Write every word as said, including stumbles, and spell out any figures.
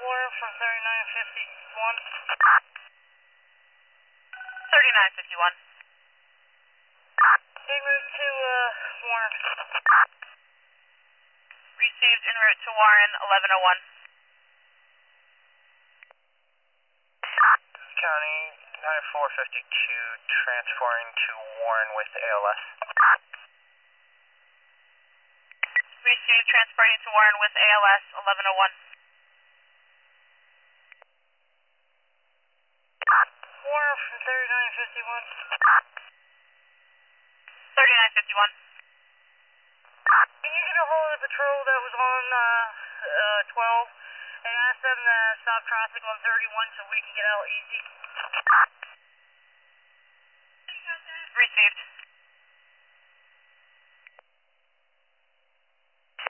Warren from thirty-nine fifty-one. thirty-nine fifty-one. En route to uh, Warren. Received en route to Warren, eleven oh one. County ninety-four fifty-two, transferring to Warren with A L S. Received, transporting to Warren with A L S, eleven oh one. Warren from thirty-nine fifty-one. thirty-nine fifty-one. Can you get a hold of the patrol that was on uh, uh, twelve and ask them to stop traffic on thirty-one so we can get out easy? Received.